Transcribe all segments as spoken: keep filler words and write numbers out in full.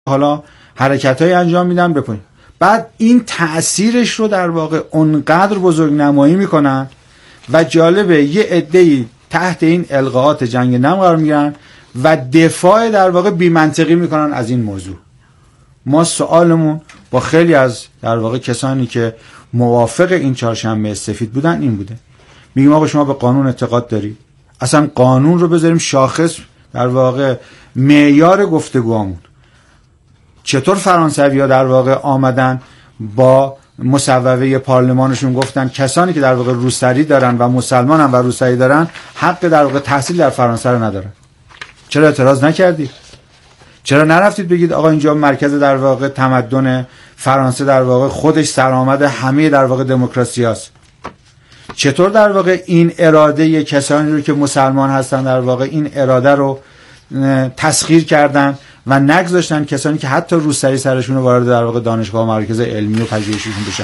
حالا حرکت‌های انجام میدن بکنید. بعد این تأثیرش رو در واقع اونقدر بزرگ نمایی میکنن و جالبه یه عده‌ای تحت این القاءات جنگ نم قرار میگیرن و دفاع در واقع بی‌منطقی میکنن از این موضوع. ما سوالمون با خیلی از در واقع کسانی که موافق این چهارشنبه سفید بودن این بوده، میگیم آقا شما به قانون اعتقاد داری، اصلا قانون رو بذاریم شاخص در واقع معیار گفتگوامون. چطور فرانسوی‌ها در واقع آمدن با مصوبه پارلمانشون گفتن کسانی که در واقع روسری دارن و مسلمانن و روسری دارن حق در واقع تحصیل در فرانسه رو ندارن؟ چرا اعتراض نکردید؟ چرا نرفتید بگید آقا اینجا مرکز در واقع تمدن فرانسه در واقع خودش سرآمد همه در واقع دموکراسی است؟ چطور در واقع این اراده کسانی رو که مسلمان هستن در واقع این اراده رو تسخیر کردن و نگذاشتن کسانی که حتی روسری سرشون رو وارد در واقع دانشگاه و مرکز علمی و پژوهشیشون بشن؟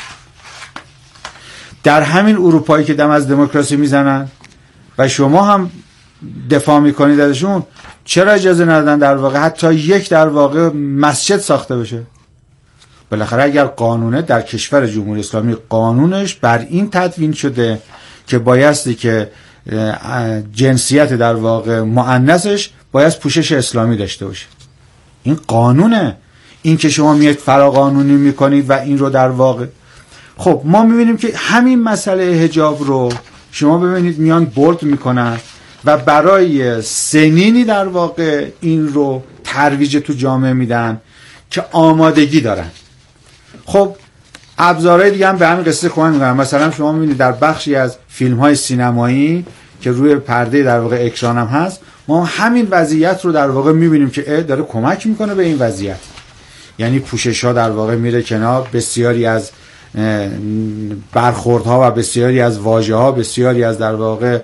در همین اروپایی که دم از دموکراسی میزنن و شما هم دفاع میکنید ازشون، چرا اجازه ندادن در واقع حتی یک در واقع مسجد ساخته بشه؟ بالاخره اگر قانونه در کشور جمهوری اسلامی قانونش بر این تدوین شده که بایستی که جنسیت در واقع مؤنثش باید پوشش اسلامی داشته باشه، این قانونه. این که شما میاد فراقانونی میکنید و این رو در واقع، خب ما میبینیم که همین مسئله حجاب رو شما ببینید میان بولد میکنن و برای سنینی در واقع این رو ترویج تو جامعه میدن که آمادگی دارن. خب ابزارهای دیگه هم به همین قصه کمک میکنن. مثلا شما میبینید در بخشی از فیلم های سینمایی که روی پرده در واقع اکران هم هست، ما همین وضعیت رو در واقع میبینیم که داره کمک میکنه به این وضعیت. یعنی پوشش ها در واقع میره کنار، بسیاری از برخوردها و بسیاری از واژه ها، بسیاری از در واقع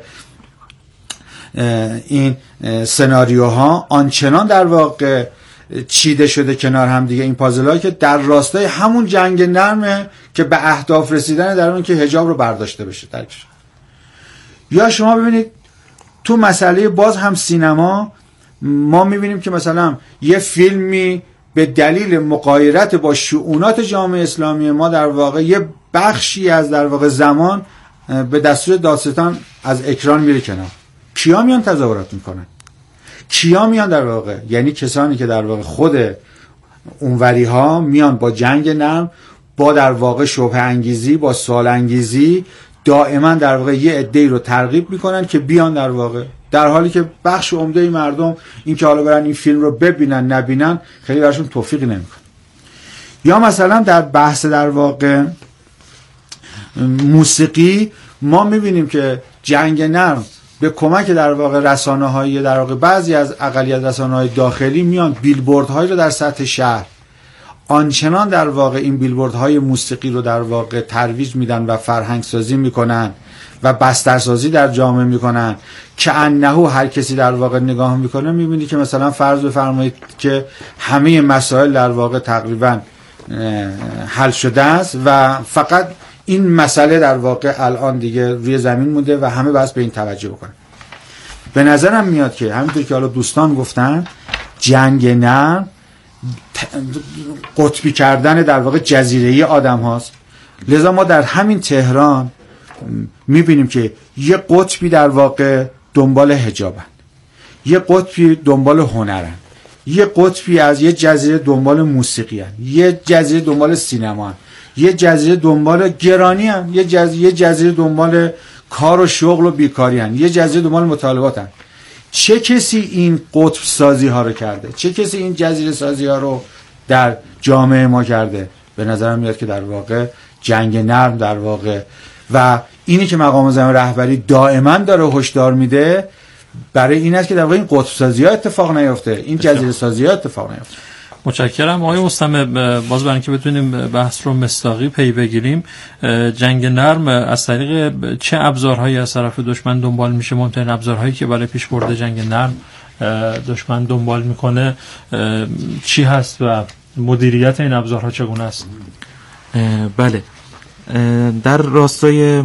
این سناریوها آنچنان در واقع چیده شده کنار هم دیگه، این پازل‌ها که در راستای همون جنگ نرمه که به اهداف رسیدن در اون که حجاب رو برداشته بشه درکش. یا شما ببینید تو مسئله باز هم سینما ما میبینیم که مثلا یه فیلمی به دلیل مغایرت با شؤونات جامعه اسلامی ما در واقع یه بخشی از در واقع زمان به دستور دادستان از اکران میره کنار. کیا میان تظاهرات میکنن؟ کیا میان در واقع؟ یعنی کسانی که در واقع خود اونوری ها میان با جنگ نرم، با در واقع شبهه انگیزی، با سوال انگیزی دائما در واقع یه عده‌ای رو ترغیب میکنن که بیان در واقع، در حالی که بخش عمده مردم این که حالا برن این فیلم رو ببینن نبینن خیلی براشون توفیقی نمیکنه. یا مثلا در بحث در واقع موسیقی ما میبینیم که جنگ نرم به کمک در واقع رسانه‌های در واقع بعضی از اقلیت رسانه‌های داخلی میان بیلبوردهایی رو در سطح شهر آنچنان در واقع این بیلبوردهای موسیقی رو در واقع ترویج میدن و فرهنگ سازی میکنن و بسترسازی در جامعه میکنن که انه هر کسی در واقع نگاه میکنه میبینی که مثلا فرض بفرمایید که همه مسائل در واقع تقریبا حل شده است و فقط این مسئله در واقع الان دیگه روی زمین مونده و همه بس به این توجه بکنن. به نظرم میاد که همینطور که حالا دوستان گفتن جنگ نرم قطبی کردن در واقع جزیره‌ای آدم هاست. لذا ما در همین تهران میبینیم که یه قطبی در واقع دنبال حجابن، یه قطبی دنبال هنرن، یه قطبی از یه جزیره دنبال موسیقی هن، یه جزیره دنبال سینما هن، یه جزیره دنبال گرانی هن، یه جزیره, جزیره دنبال کار و شغل و بیکاری هن، یه جزیره دنبال مطالبات هن. چه کسی این قطب سازی ها رو کرده؟ چه کسی این جزیره سازی ها رو در جامعه ما کرده؟ به نظرم میاد که در واقع جنگ نرم در واقع و اینی که مقام زمین رهبری دائما داره هشدار میده برای این است که در واقع این قطب سازی ها اتفاق نیفته، این جزیره سازی ها اتفاق نیفته. متشکرم آقای مستمع. باز برای اینکه بتونیم بحث رو مصداقی پی بگیریم، جنگ نرم از طریق چه ابزارهایی از طرف دشمن دنبال میشه؟ مهمترین ابزارهایی که برای پیشبرد جنگ نرم دشمن دنبال میکنه چی هست و مدیریت این ابزارها چگونه است؟ بله، در راستای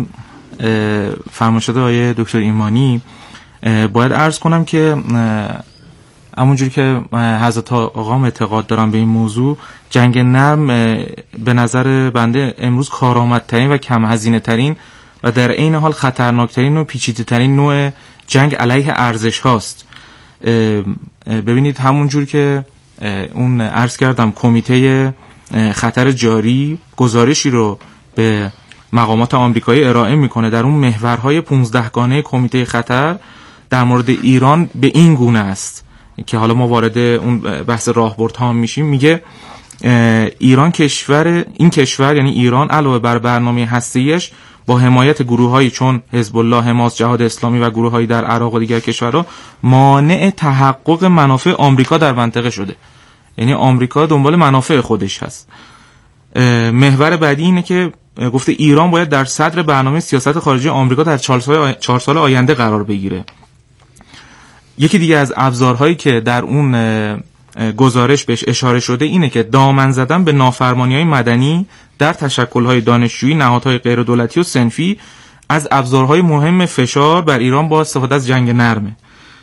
فرمایشات آقای دکتر ایمانی باید عرض کنم که همونجوری که حضرت آقا اعتقاد دارم به این موضوع، جنگ نرم به نظر بنده امروز کارآمدترین و کم هزینه ترین و در عین حال خطرناکترین و پیچیده ترین نوع جنگ علیه ارزش هاست. ببینید همونجور که اون عرض کردم کمیته خطر جاری گزارشی رو به مقامات آمریکایی ارائه میکنه، در اون محورهای پانزده گانه کمیته خطر در مورد ایران به این گونه است که حالا ما وارد اون بحث راهبردها میشیم. میگه ایران کشور این کشور یعنی ایران علاوه بر برنامه هسته‌ایش با حمایت گروه‌هایی چون حزب الله، حماس، جهاد اسلامی و گروه‌هایی در عراق و دیگر کشورها مانع تحقق منافع آمریکا در منطقه شده. یعنی آمریکا دنبال منافع خودش هست. محور بعدی اینه که گفته ایران باید در صدر برنامه سیاست خارجی آمریکا در چهار سال آینده قرار بگیره. یکی دیگه از ابزارهایی که در اون گزارش بهش اشاره شده اینه که دامن زدن به نافرمانی‌های مدنی در تشکل‌های دانشجویی، نهادهای غیر دولتی و صنفی از ابزارهای مهم فشار بر ایران با استفاده از جنگ نرمه.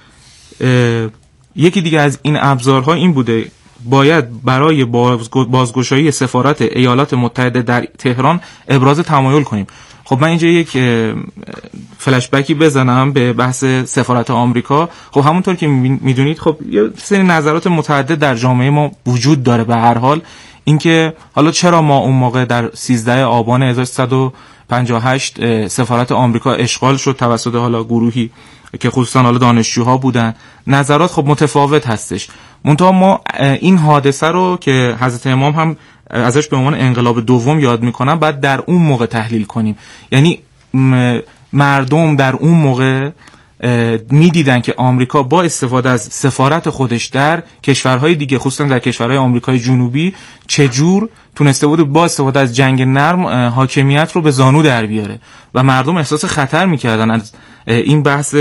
یکی دیگه از این ابزارها این بوده باید برای بازگشایی سفارت ایالات متحده در تهران ابراز تمایل کنیم. خب من اینجا یک فلش بکی بزنم به بحث سفارت آمریکا. خب همونطور که میدونید خب یه سری نظرات متعدد در جامعه ما وجود داره. به هر حال اینکه حالا چرا ما اون موقع در سیزده آبان هزار و سیصد و پنجاه و هشت سفارت آمریکا اشغال شد توسط حالا گروهی که خصوصا حالا دانشجوها بودن، نظرات خب متفاوت هستش. منتها ما این حادثه رو که حضرت امام هم ازش به عنوان انقلاب دوم یاد میکنن بعد در اون موقع تحلیل کنیم. یعنی مردم در اون موقع میدیدن که آمریکا با استفاده از سفارت خودش در کشورهای دیگه خصوصا در کشورهای آمریکای جنوبی چجور تونسته بود با استفاده از جنگ نرم حاکمیت رو به زانو در بیاره و مردم احساس خطر میکردن از این بحث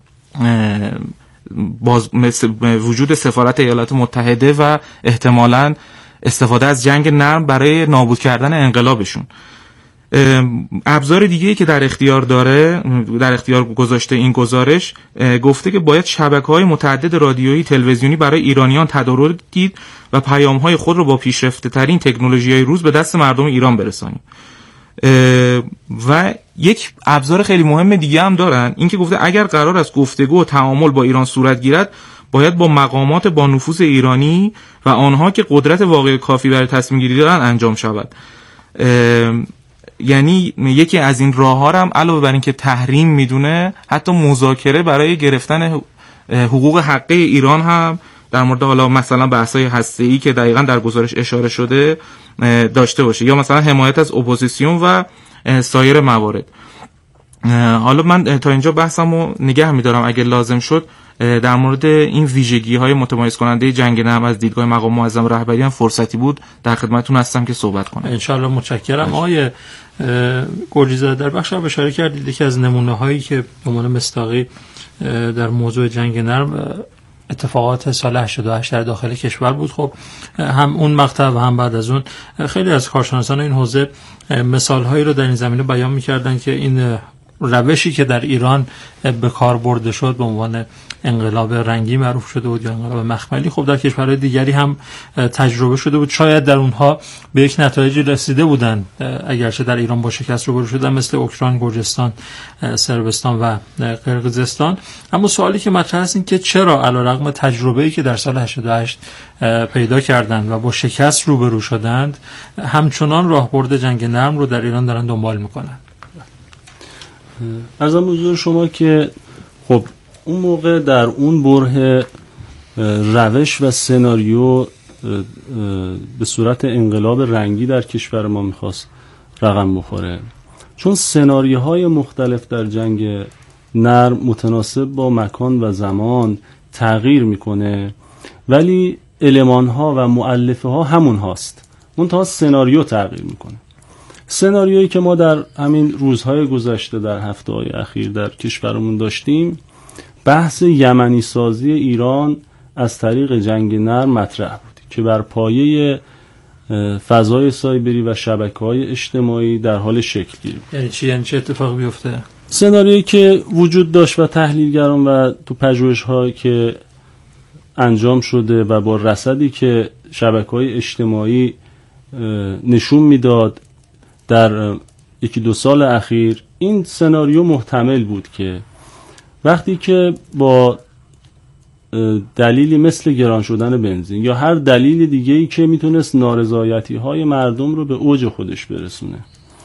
باز وجود سفارت ایالات متحده و احتمالاً استفاده از جنگ نرم برای نابود کردن انقلابشون. ابزار دیگه‌ای که در اختیار داره در اختیار گذاشته این گزارش گفته که باید شبکه‌های متعدد رادیویی تلویزیونی برای ایرانیان تدارک دید و پیام‌های خود رو با پیشرفته‌ترین تکنولوژی‌های روز به دست مردم ایران برسانیم. و یک ابزار خیلی مهم دیگه هم دارن، این که گفته اگر قرار است گفتگو و تعامل با ایران صورت گیرد باید با مقامات با نفوذ ایرانی و آنها که قدرت واقعی کافی برای تصمیم گیری دارن انجام شود. یعنی یکی از این راه‌ها هم علاوه بر این که تحریم میدونه حتی مذاکره برای گرفتن حقوق حقه ایران هم در مورد حالا مثلا بحث‌های هسته‌ای که دقیقاً در گزارش اشاره شده داشته باشه یا مثلا حمایت از اپوزیسیون و سایر موارد. حالا من تا اینجا بحثمو نگه می‌دارم، اگه لازم شد در مورد این ویژگی‌های متمایز کننده جنگ نرم از دیدگاه مقام معظم رهبری هم فرصتی بود در خدمتتون هستم که صحبت کنم. ان شاء الله. متشکرم. آقای گرجی‌زاده در بخش اول اشاره کردید که از نمونه‌هایی که به عنوان مصداقی در موضوع جنگ نرم اتفاقات سال هشتاد و هشت در داخل کشور بود. خب هم اون مقطع و هم بعد از اون خیلی از کارشناسان این حوزه مثال‌هایی رو در این زمینه بیان می‌کردن که این روشی که در ایران به کار برده شد به عنوان انقلاب رنگی معروف شده بود یا انقلاب مخملی، خب در کشورهای دیگری هم تجربه شده بود. شاید در اونها به یک نتایجی رسیده بودند اگرچه در ایران با شکست روبرو شدن، مثل اوکراین، گرجستان، صربستان و قرقیزستان. اما سوالی که مطرح است این که چرا علیرغم تجربه‌ای که در سال هشتاد و هشت پیدا کردند و با شکست روبرو شدند همچنان راهبرد جنگ نرم رو در ایران دارن دنبال میکنن؟ عرضم حضور شما که خب اون موقع در اون بره روش و سناریو به صورت انقلاب رنگی در کشور ما میخواست رقم بخوره، چون سناریوهای مختلف در جنگ نرم متناسب با مکان و زمان تغییر میکنه ولی المانها و مؤلفه ها همون هاست، منتها سناریو تغییر میکنه. سناریویی که ما در همین روزهای گذشته در هفته‌های اخیر در کشورمون داشتیم بحث یمنی سازی ایران از طریق جنگ نرم مطرح بود که بر پایه فضای سایبری و شبکه‌های اجتماعی در حال شکل گیری. یعنی چی؟ یعنی چه اتفاقی بیفته؟ سناریویی که وجود داشت و تحلیلگران و تو پژوهش‌هایی که انجام شده و با رصدی که شبکه‌های اجتماعی نشون میداد در یکی دو سال اخیر، این سناریو محتمل بود که وقتی که با دلیلی مثل گران شدن بنزین یا هر دلیل دیگه‌ای که میتونست نارضایتی‌های مردم رو به اوج خودش برسونه،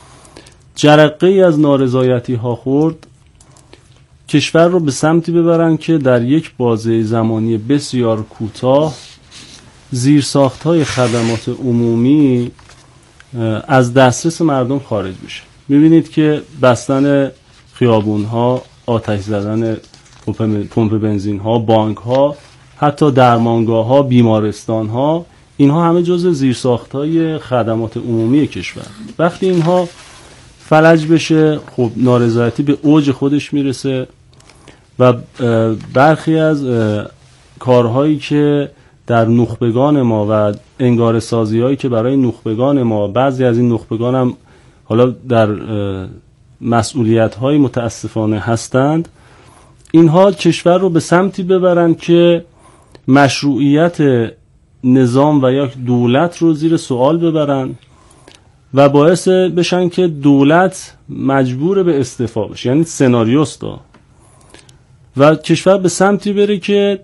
جرقه‌ای از نارضایتی‌ها خورد، کشور رو به سمتی ببرن که در یک بازه زمانی بسیار کوتاه زیرساخت‌های خدمات عمومی از دسترس مردم خارج بشه. می‌بینید که بستن خیابون‌ها، آتش زدن پمپ بنزین‌ها، بانک‌ها، حتی درمانگاه‌ها، بیمارستان‌ها، اینها همه جزء زیرساخت‌های خدمات عمومی کشور. وقتی اینها فلج بشه، خب نارضایتی به اوج خودش میرسه و برخی از کارهایی که در نخبگان ما و انگار سازی هایی که برای نخبگان ما، بعضی از این نخبگان هم حالا در مسئولیت های متاسفانه هستند، اینها کشور رو به سمتی ببرن که مشروعیت نظام و یک دولت رو زیر سوال ببرن و باعث بشن که دولت مجبور به استعفا بشه. یعنی سناریوست دا. و کشور به سمتی بره که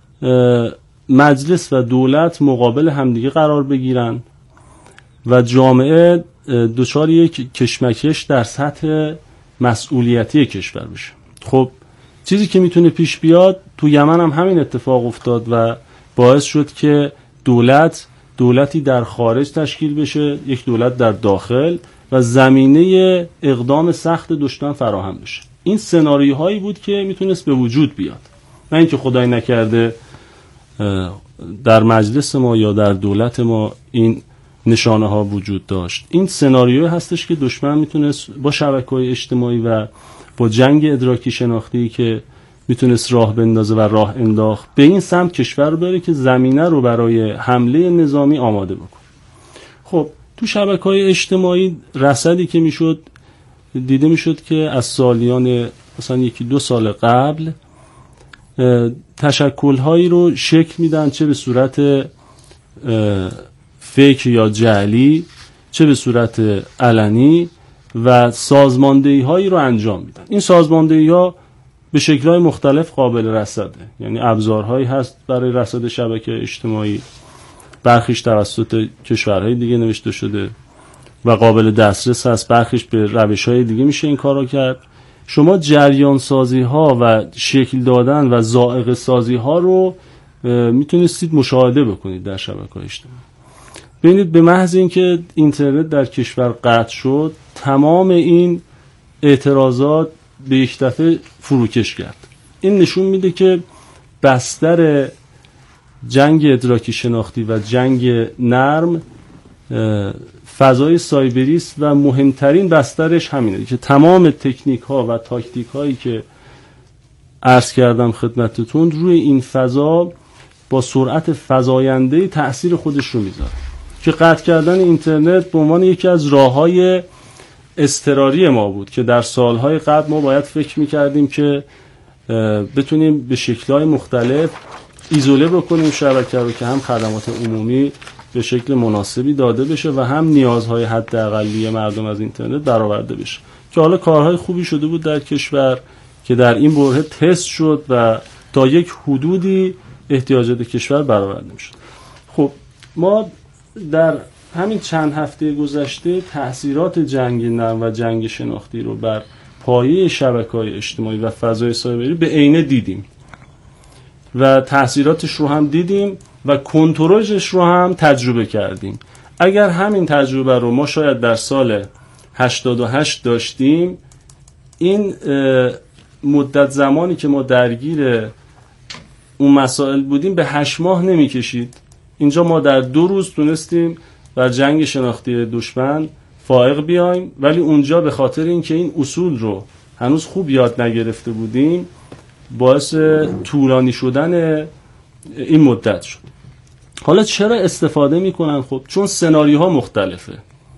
مجلس و دولت مقابل همدیگه قرار بگیرن و جامعه دچار یک کشمکش در سطح مسئولیتی کشور بشه. خب چیزی که میتونه پیش بیاد، تو یمن هم همین اتفاق افتاد و باعث شد که دولت دولتی در خارج تشکیل بشه، یک دولت در داخل، و زمینه اقدام سخت دشمن فراهم بشه. این سناریوهایی بود که میتونست به وجود بیاد، نه اینکه خدای نکرده در مجلس ما یا در دولت ما این نشانه ها وجود داشت. این سناریوی هستش که دشمن میتونست با شبکه‌های اجتماعی و با جنگ ادراکی شناختی که میتونست راه بندازه و راه انداخت به این سمت کشور رو بره که زمینه رو برای حمله نظامی آماده بکن. خب تو شبکه‌های اجتماعی رصدی که میشد دیده میشد که از سالیان مثلا یکی دو سال قبل تشکل‌هایی رو شکل میدن، چه به صورت فیک یا جعلی، چه به صورت علنی، و سازماندهی‌هایی رو انجام میدن. این سازماندهی‌ها به شکل‌های مختلف قابل رصده، یعنی ابزارهایی هست برای رصد شبکه اجتماعی، برخیش توسط کشورهای دیگه نوشته شده و قابل دسترس هست، برخیش به روش‌های دیگه میشه این کارو کرد. شما جریان سازی ها و شکل دادن و ذائقه سازی ها رو میتونستید مشاهده بکنید در شبکه‌های اجتماعی. ببینید به محض اینکه اینترنت در کشور قطع شد، تمام این اعتراضات به یک دفعه فروکش کرد. این نشون میده که بستر جنگ ادراکی شناختی و جنگ نرم فضای سایبری است و مهمترین بسترش همینه که تمام تکنیک ها و تاکتیک هایی که عرض کردم خدمتتون روی این فضا با سرعت فزاینده تأثیر خودش رو میذاره، که قطع کردن اینترنت به عنوان یکی از راههای اضطراری ما بود که در سالهای قبل ما باید فکر میکردیم که بتونیم به شکل‌های مختلف ایزوله بکنیم شبکه رو که هم خدمات عمومی به شکل مناسبی داده بشه و هم نیازهای حداقلی مردم از اینترنت برآورده بشه، که حالا کارهای خوبی شده بود در کشور که در این برهه تست شد و تا یک حدودی احتیاجات کشور برآورده میشد. خب ما در همین چند هفته گذشته تأثیرات جنگ نرم و جنگ شناختی رو بر پایه شبکه‌های اجتماعی و فضای سایبری به عینه دیدیم و تأثیراتش رو هم دیدیم و کنترلش رو هم تجربه کردیم. اگر همین تجربه رو ما شاید در سال هشتاد و هشت داشتیم، این مدت زمانی که ما درگیر اون مسائل بودیم به هشت ماه نمی کشید. اینجا ما در دو روز تونستیم بر جنگ شناختی دشمن فائق بیایم، ولی اونجا به خاطر اینکه این اصول رو هنوز خوب یاد نگرفته بودیم باعث طولانی شدن این مدت شد. حالا چرا استفاده میکنن؟ خب چون سناریوها مختلفه.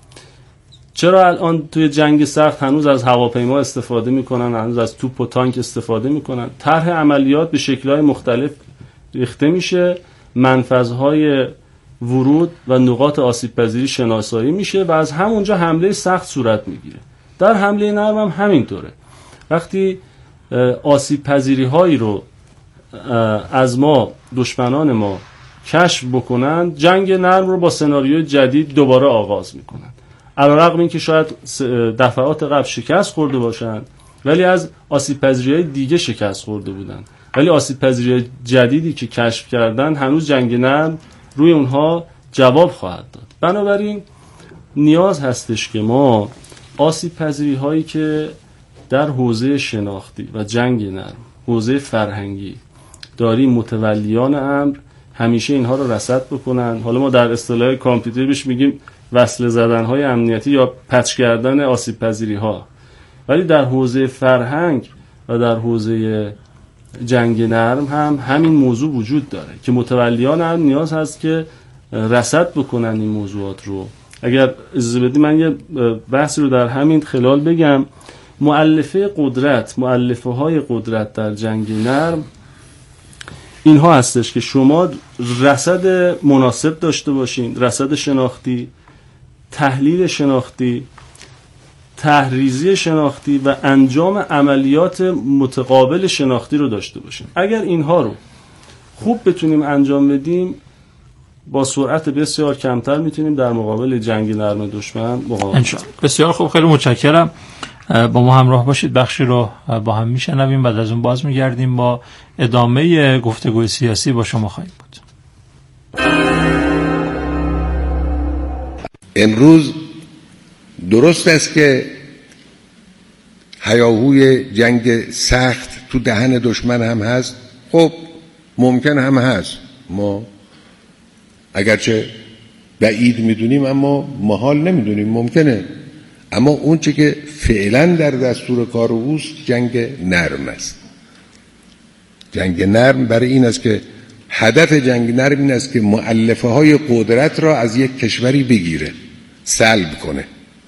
چرا الان توی جنگ سخت هنوز از هواپیما استفاده میکنن، هنوز از توپ و تانک استفاده میکنن؟ طرح عملیات به شکل‌های مختلف ریخته میشه، منفذهای ورود و نقاط آسیب پذیری شناسایی میشه و از همونجا حمله سخت صورت میگیره. در حمله نرم هم همینطوره. وقتی آسیب پذیری هایی رو از ما دشمنان ما کشف بکنن، جنگ نرم رو با سناریوی جدید دوباره آغاز میکنن. علیرغم اینکه شاید دفعات قبل شکست خورده باشن، ولی از آسیب پذیری‌های دیگه شکست خورده بودن، ولی آسیب پذیری جدیدی که کشف کردن هنوز جنگ نرم روی اونها جواب خواهد داد. بنابراین نیاز هستش که ما آسیب پذیری هایی که در حوزه شناختی و جنگ نرم، حوزه فرهنگی داریم، متولیان امر همیشه اینها رو رصد بکنن. حالا ما در اصطلاح کامپیوتر بهش میگیم وصل زدن های امنیتی یا پچ کردن آسیب پذیری ها. ولی در حوزه فرهنگ و در حوزه جنگ نرم هم همین موضوع وجود داره که متولیان هم نیاز هست که رصد بکنن این موضوعات رو. اگر اجازه بدید من یه بحثی رو در همین خلال بگم. مؤلفه قدرت، مؤلفه های قدرت در جنگ نرم اینها هستش که شما رصد مناسب داشته باشین، رصد شناختی، تحلیل شناختی، تحریزی شناختی و انجام عملیات متقابل شناختی رو داشته باشیم. اگر اینها رو خوب بتونیم انجام بدیم، با سرعت بسیار کمتر میتونیم در مقابل جنگ نرم دشمن مقاومت کنیم. بسیار خوب، خیلی متشکرم. با ما همراه باشید، بخشی رو با هم میشنویم، بعد از اون باز میگردیم با ادامه گفتگوی سیاسی با شما خواهیم بود. امروز درست است که هیاهوی جنگ سخت تو دهن دشمن هم هست، خب ممکن هم هست، ما اگرچه بعید میدونیم اما محال نمیدونیم، ممکنه. اما اون چه که فعلا در دستور کار اوست جنگ نرم است. جنگ نرم برای این است که هدف جنگ نرم این است که مؤلفه های قدرت را از یک کشوری بگیره، سلب کنه،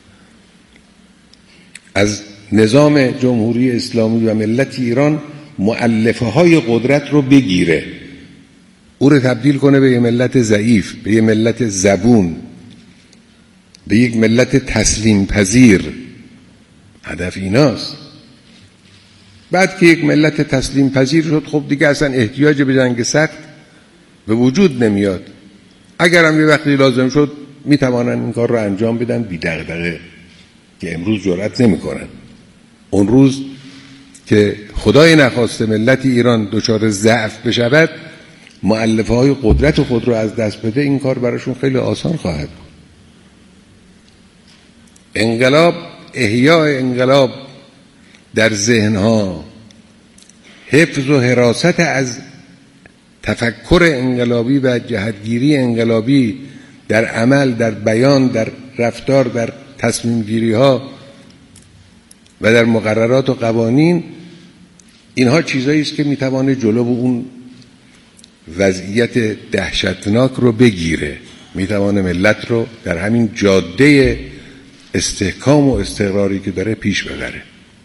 از نظام جمهوری اسلامی و ملت ایران مؤلفه های قدرت رو بگیره، او رو تبدیل کنه به یک ملت ضعیف، به یک ملت زبون، به یک ملت تسلیم پذیر. هدف ایناست. بعد که یک ملت تسلیم پذیر شد، خب دیگه اصلا احتیاج به جنگ سخت به وجود نمیاد. اگر هم یه وقتی لازم شد میتوانن این کار رو انجام بدن بی دغدغه، که امروز جرأت نمیکنن. اون روز که خدای نخواسته ملت ایران دچار ضعف بشود، مؤلفه های قدرت خود رو از دست بده، این کار براشون خیلی آسان خواهد بود. انقلاب، احیاء انقلاب در ذهنها، حفظ و حراست از تفکر انقلابی و جهتگیری انقلابی در عمل، در بیان، در رفتار، در تصمیم گیری ها و در مقررات و قوانین، اینها چیزایی است که میتوانه جلو اون وضعیت دهشتناک رو بگیره، میتوانه ملت رو در همین جاده استحکام و استقراری که داره پیش ببره.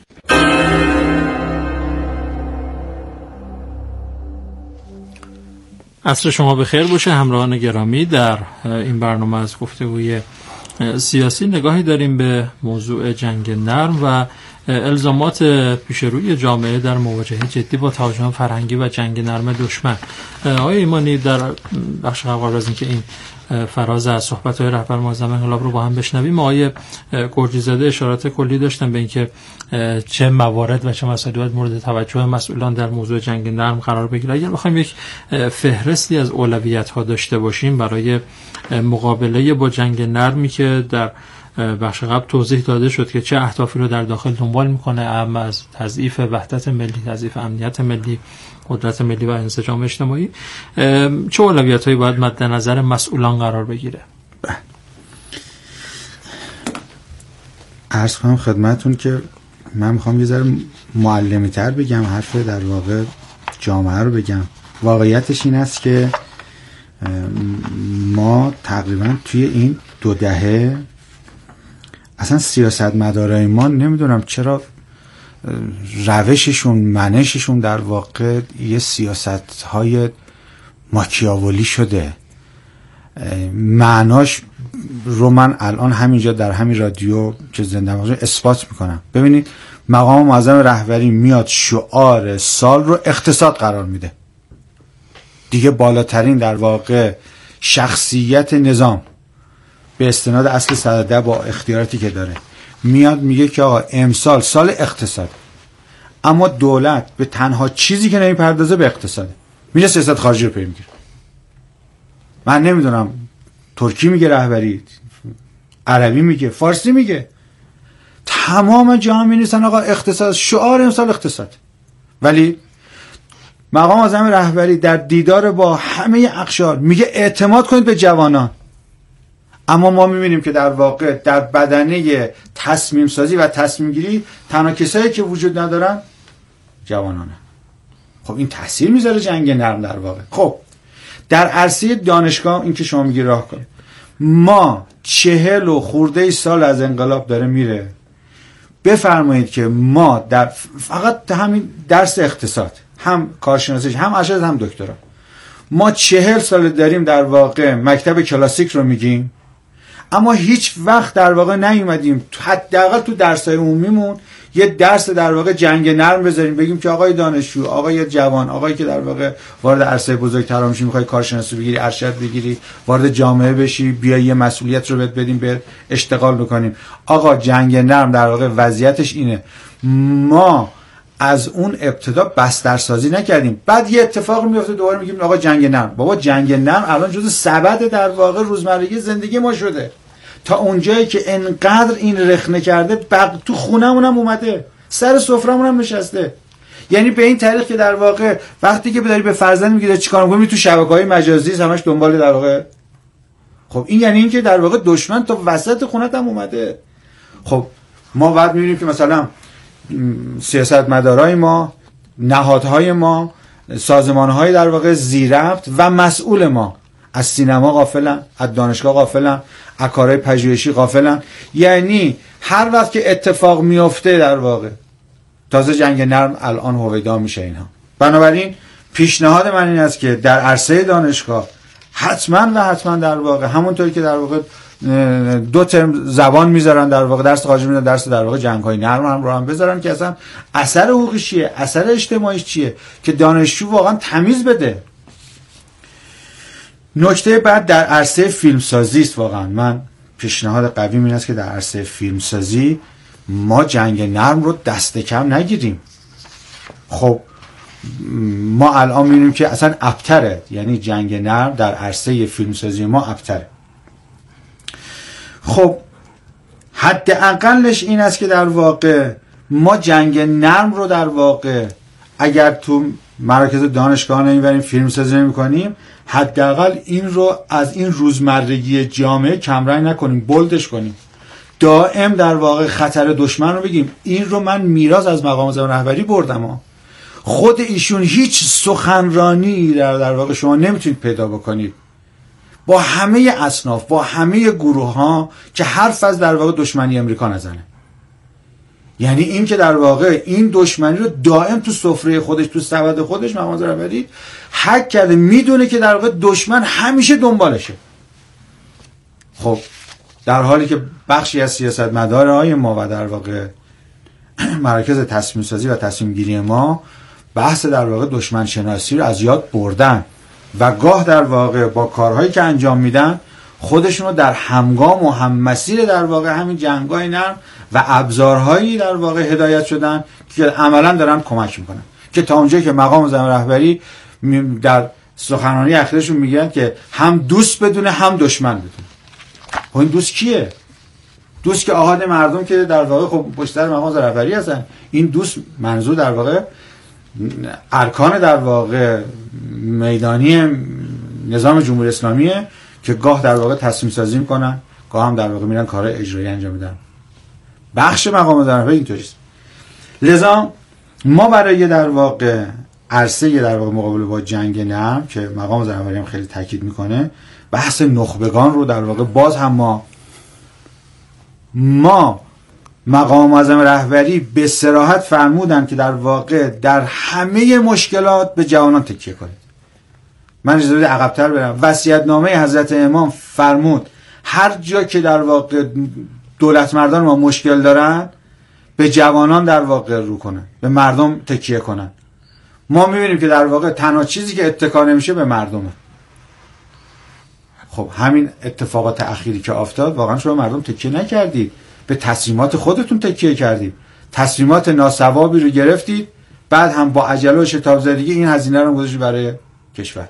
عصر شما بخیر باشه همراهان گرامی. در این برنامه از گفتگوی سیاسی نگاهی داریم به موضوع جنگ نرم و الزامات پیش روی جامعه در مواجهه جدی با تهاجم فرهنگی و جنگ نرم دشمن. آقای ایمانی، در بخش قبل از اینکه این فراز از صحبت‌های رهبر معظم انقلاب رو با هم بشنویم، آقای گرجی‌زاده اشارات کلی داشتن به اینکه چه موارد و چه مسائلی باید مورد توجه مسئولان در موضوع جنگ نرم قرار بگیره. اگر بخوایم یک فهرستی از اولویت‌ها داشته باشیم برای مقابله با جنگ نرمی که در بخش قبل توضیح داده شد که چه اهدافی رو در داخل دنبال میکنه، اما از تضعیف وحدت ملی، تضعیف امنیت ملی، قدرت ملی و انسجام اجتماعی، چه اولویت‌هایی باید مد نظر مسئولان قرار بگیره؟ عرض کنم خدمتون که من میخوام یه ذره معلمی تر بگم، حرف در واقع جامعه رو بگم. واقعیتش این است که ما تقریبا توی این دو دهه اصلا سیاستمدارای ما نمیدونم چرا روششون، منششون در واقع یه سیاست های ماکیاولی شده. معناش رو من الان همینجا در همین رادیو که زنده باشم اثبات میکنم. ببینید مقام معظم رهبری میاد شعار سال رو اقتصاد قرار میده، دیگه بالاترین در واقع شخصیت نظام به استناد اصل صد و ده با اختیاراتی که داره میاد میگه که آقا امسال سال اقتصاد، اما دولت به تنها چیزی که نمیپردازه به اقتصاده، میره سیاست خارجی رو پی میگیره. من نمیدونم ترکی میگه رهبری، عربی میگه، فارسی میگه، تمام جهان مینویسن آقا اقتصاد، شعار امسال اقتصاد. ولی مقام معظم رهبری در دیدار با همه اقشار میگه اعتماد کنید به جوانان، اما ما میبینیم که در واقع در بدنه تصمیم سازی و تصمیم گیری تنها کسایی که وجود ندارن جوانانه. خب این تاثیر میذاره جنگ نرم در واقع. خب در عرصه دانشگاه این که شما میگی راه کن، ما چهل و خورده سال از انقلاب داره میره. بفرمایید که ما در فقط همین درس اقتصاد، هم کارشناسیش، هم ارشد، هم دکترا، ما چهل سال داریم در واقع مکتب کلاسیک رو میگیم، اما هیچ وقت در واقع نیومدیم حداقل تو درس‌های عمومیمون یه درس در واقع جنگ نرم بذاریم، بگیم که آقای دانشجو، آقای جوان، آقایی که در واقع وارد عرصه بزرگتر میشی، میخوای کارشناسی بگیری، ارشد بگیری، وارد جامعه بشی، بیا یه مسئولیت رو بهت بدیم، به اشتغال بکنیم. آقا جنگ نرم در واقع وضعیتش اینه، ما از اون ابتدا بسترسازی نکردیم، بعد یه اتفاق میفته دوباره میگیم آقا جنگ نرم. بابا جنگ نرم الان جزء سبد در واقع روزمرگی زندگی ما شده، تا اونجایی که انقدر این رخنه کرده بق... تو خونمون هم اومده، سر سفرمون هم نشسته. یعنی به این طریق که در واقع وقتی که بداری به فرزند میگی چیکار می‌کنی، تو شبکه‌های مجازی همش دنبال در واقع، خب این یعنی این که در واقع دشمن تا وسط خونت هم اومده. خب ما بعد می‌بینیم که مثلا سیاستمدارای ما، نهادهای ما، سازمان‌های در واقع زیرربط و مسئول ما از سینما غافلن، از دانشگاه غافلن، از کارهای پژوهشی غافلن. یعنی هر وقت که اتفاق میفته در واقع تازه جنگ نرم الان هویدا میشه اینها. بنابراین پیشنهاد من این است که در عرصه دانشگاه حتما و حتما در واقع همونطوری که در واقع دو ترم زبان میذارن در واقع درس خارجی میذارن، درس در واقع جنگ‌های نرم هم رو هم بذارن که اصلا اثر حقوقی چیه، اثر اجتماعیش چیه، که دانشجو واقعا تمیز بده. نکته بعد در عرصه فیلمسازی است. واقعا من پیشنهاد قوی این است که در عرصه فیلمسازی ما جنگ نرم رو دست کم نگیریم. خب ما الان می‌بینیم که اصلا ابتره، یعنی جنگ نرم در عرصه فیلمسازی ما ابتره. خب حداقلش این است که در واقع ما جنگ نرم رو در واقع اگر تو مراکز دانشگاه نمیبریم، فیلمسازی نمی‌کنیم، حداقل این رو از این روزمرگی جامعه کمرنگ نکنیم، بولدش کنیم. دائم در واقع خطر دشمن رو بگیم. این رو من میراث از مقام معظم رهبری بردم ها. خود ایشون هیچ سخنرانی در, در واقع شما نمیتونید پیدا بکنید با همه اصناف، با همه گروه ها که حرف از در واقع دشمنی امریکا نزنه. یعنی این که در واقع این دشمنی رو دائم تو سفره خودش، تو سبد خودش مقام معظم رهبری حک کرده، میدونه که در واقع دشمن همیشه دنبالشه. خب در حالی که بخشی از سیاستمدارهای ما و در واقع مراکز تصمیم سازی و تصمیم گیری ما بحث در واقع دشمن شناسی رو از یاد بردن و گاه در واقع با کارهایی که انجام میدن خودشون رو در همگام و هم مسیر در واقع همین جنگ‌های نرم و ابزارهایی در واقع هدایت شدن که عملاً دارن کمک میکنن، که تا اونجایی که مقام معظم رهبری در سخنرانی اخیرشون میگن که هم دوست بدونه هم دشمن بدونه. خب این دوست کیه؟ دوست که آحاد مردم که در واقع خب پشت سر مقام معظم رهبری هستن. این دوست منظور در واقع ارکان در واقع میدانی نظام جمهوری اسلامیه که گاه در واقع تصمیم سازی میکنن، گاه هم در واقع میرن کارهای اجرایی انجام میدن. بخش مقام معظم رهبری اینطوریست. لذا ما برای در واقع عرصه در واقع مقابله با جنگ نرم که مقام معظم رهبری هم خیلی تاکید میکنه، بحث نخبگان رو در واقع باز هم ما ما مقام معظم رهبری به صراحت فرمودن که در واقع در همه مشکلات به جوانان تکیه کنید. من اجازه بده عقب‌تر برم. وصیت‌نامه حضرت امام فرمود هر جا که در واقع دولت مردان ما مشکل دارن به جوانان در واقع رو کنن، به مردم تکیه کنن. ما می‌بینیم که در واقع تنها چیزی که اتکا نمیشه به مردمه. خب همین اتفاقات اخیری که افتاد واقعا شما مردم تکیه نکردید، به تصمیمات خودتون تکیه کردید، تصمیمات ناسوابی رو گرفتید، بعد هم با عجله و شتاب زدگی این هزینه رو گذاشتید برای کشور.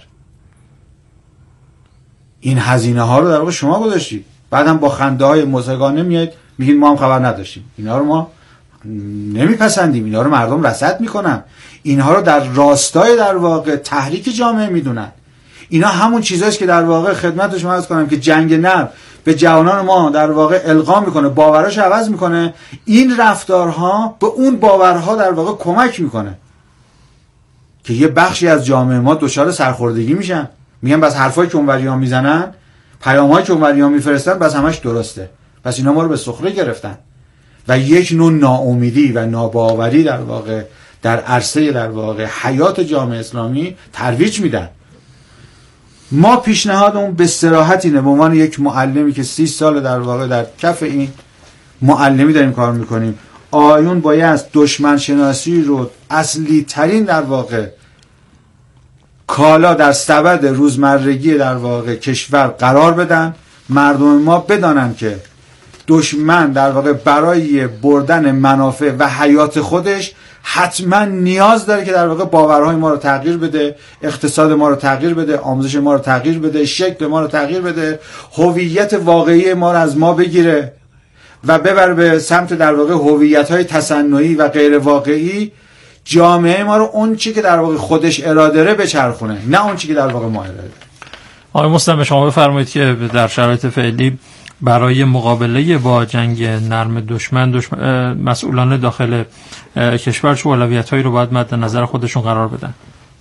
این هزینه ها رو در واقع شما گذاشتید، بعد هم با خنده های مزهگانه میاد میگین ما هم خبر نداشتیم. اینا رو ما نمیپسندیم، اینا رو مردم رصد میکنن، اینها رو در راستای در واقع تحریک جامعه میدونن. اینا همون چیزاست که در واقع خدمت شما عرض کنم که جنگ نرم به جوانان ما در واقع القا میکنه، باوراش عوض میکنه. این رفتارها به اون باورها در واقع کمک میکنه که یه بخشی از جامعه ما دچار سرخوردگی میشن، میگن بس حرفایی که اونوریان میزنن، پیامایی که اونوریان میفرستن بس همش درسته، پس اینا ما رو به سخره گرفتن و یک نوع ناامیدی و ناباوری در واقع در عرصه در واقع حیات جامعه اسلامی ترویج میدن. ما پیشنهادمون به صراحت اینه، به عنوان یک معلمی که سی سال در واقع در کف این معلمی داریم کار میکنیم، آیون باید دشمن شناسی رو اصلی ترین در واقع کالا در سبد روزمرگی در واقع کشور قرار بدن. مردم ما بدانن که دشمن در واقع برای بردن منافع و حیات خودش حتما نیاز داره که در واقع باورهای ما رو تغییر بده، اقتصاد ما رو تغییر بده، آموزش ما رو تغییر بده، شکل ما رو تغییر بده، هویت واقعی ما رو از ما بگیره و ببر به سمت در واقع هویت‌های تصنعی و غیر واقعی جامعه ما رو اون چی که در واقع خودش اراده داره بچرخونه، نه اون چی که در واقع ما اراده داره. آقای مستمع شما بفرمایید که در شرایط فعلی برای مقابله با جنگ نرم دشمن, دشمن مسئولان داخل کشور چه اولویت‌هایی رو باید مد نظر خودشون قرار بدن؟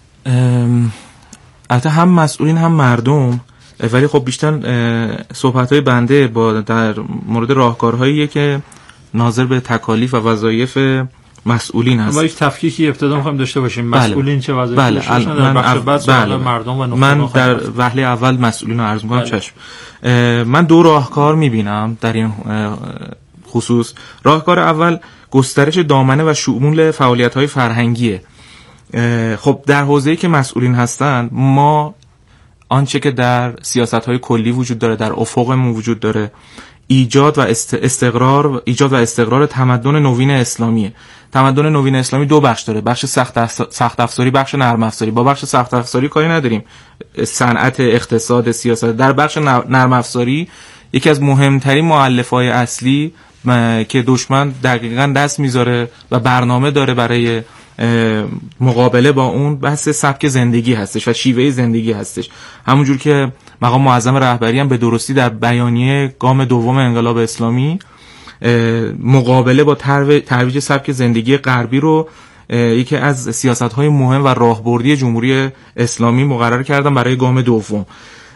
البته هم مسئولین هم مردم، ولی خب بیشتر صحبت‌های بنده با در مورد راهکارهاییه که ناظر به تکالیف و وظایف مسئولین هست. ما یک تفکیکی ابتدا می‌خوایم داشته باشیم. بله. مسئولین چه وظایفی بله. داشتن در بخش بعد بله. مردم و من در وهله اول مسئولین رو عرض می‌کنم. بله. چشم. من دو راهکار می‌بینم در این خصوص. راهکار اول گسترش دامنه و شمول فعالیت‌های فرهنگیه. خب در حوزه‌ای که مسئولین هستن، ما آنچه که در سیاست‌های کلی وجود داره، در افقمون وجود داره، ایجاد و استقرار ایجاد و استقرار تمدن نوین اسلامیه. تمدن نوین اسلامی دو بخش داره، بخش سخت سخت افزاری، بخش نرم افزاری. با بخش سخت افزاری کاری نداریم، صنعت، اقتصاد، سیاست. در بخش نرم افزاری یکی از مهمترین مؤلفه‌های اصلی که دشمن دقیقاً دست میذاره و برنامه داره برای مقابله با اون، بحث سبک زندگی هستش و شیوه زندگی هستش. همونجور که مقام معظم رهبری هم به درستی در بیانیه گام دوم انقلاب اسلامی مقابله با ترویج سبک زندگی غربی رو یکی از سیاست‌های مهم و راهبردی جمهوری اسلامی مقرر کردن برای گام دوم.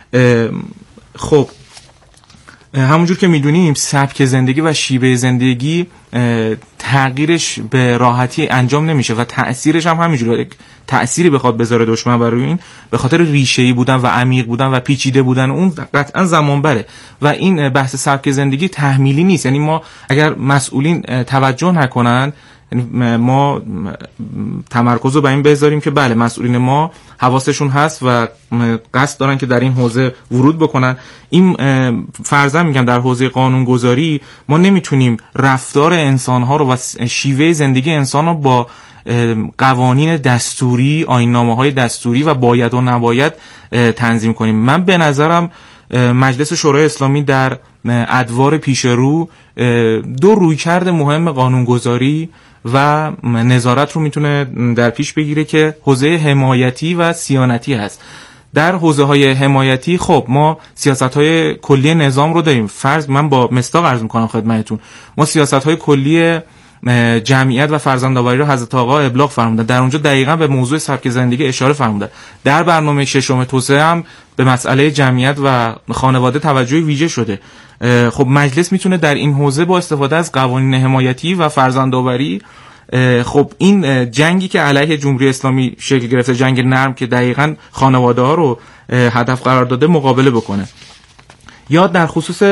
خب همونجور که میدونیم سبک زندگی و شیوه زندگی تغییرش به راحتی انجام نمیشه و تأثیرش هم همینجوره. تأثیری بخواد بذاره دشمن برای این، به خاطر ریشه‌ای بودن و عمیق بودن و پیچیده بودن اون قطعا زمان بره و این بحث سبک زندگی تحمیلی نیست. یعنی ما اگر مسئولین توجه نکنن، ما تمرکز رو بر این بذاریم که بله مسئولین ما حواسشون هست و قصد دارن که در این حوزه ورود بکنن. این فرضاً میگم در حوزه قانونگذاری ما نمیتونیم رفتار انسانها رو و شیوه زندگی انسان رو با قوانین دستوری، آیین‌نامه‌های دستوری و باید و نباید تنظیم کنیم. من به نظرم مجلس شورای اسلامی در ادوار پیش رو دو رویکرد مهم قانونگذاری و نظارت رو میتونه در پیش بگیره که حوزه حمایتی و صیانتی هست. در حوزه های حمایتی خب ما سیاست های کلی نظام رو داریم. فرض من با مصداق عرض میکنم خدمتتون، ما سیاست های کلی جمعیت و فرزندآوری رو حضرت آقا ابلاغ فرمودن، در اونجا دقیقاً به موضوع سبک زندگی اشاره فرمودن. در برنامه ششم توسعه هم به مسئله جمعیت و خانواده توجه ویژه شده. خب مجلس میتونه در این حوزه با استفاده از قوانین حمایتی و فرزندآوری خب این جنگی که علیه جمهوری اسلامی شکل گرفته، جنگ نرم که دقیقاً خانواده ها رو هدف قرار داده، مقابله بکنه. یا در خصوص